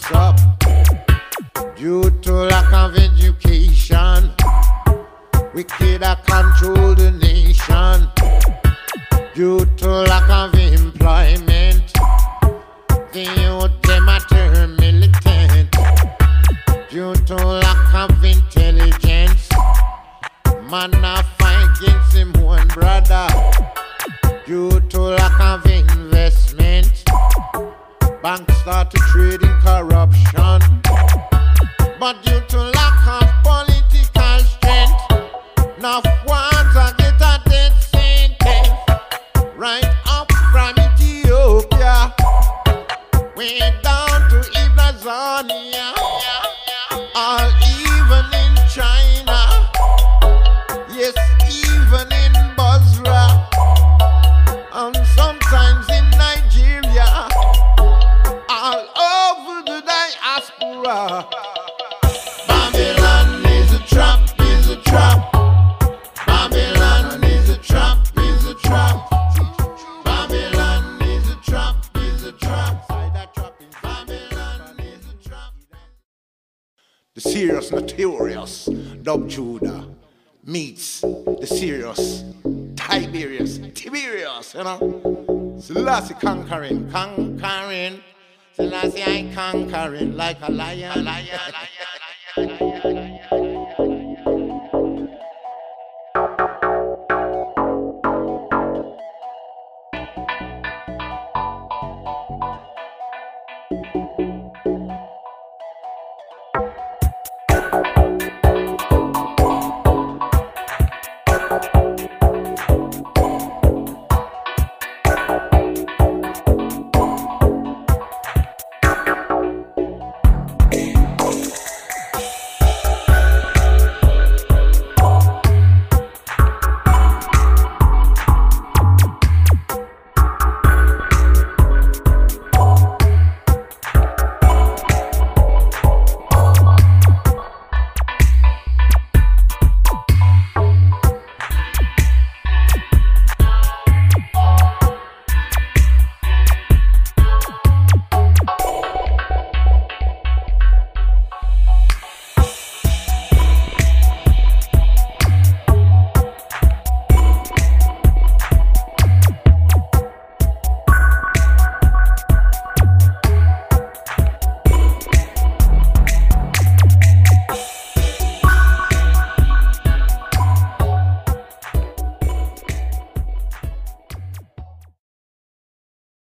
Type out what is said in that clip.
mess up due to lack of education. Wicked a control the nation due to lack of employment. The youth them a turn militant due to lack of intelligence. Man a fight against him one brother due to lack of investment. Banks start to trade in corruption, but due to lack of political strength, enough ones are get a death sentence. Right up from Ethiopia, way down to Ibrazonia, or even in China, yes, even in Basra, and sometimes in Nigeria, all over the diaspora. Babylon is a trap, is a trap. Babylon is a trap, is a trap. Babylon is a trap, is a trap. Babylon is a trap. The serious notorious Dub Judah meets the serious Tiberius, you know. Selassie conquering. Selassie I conquering like a lion.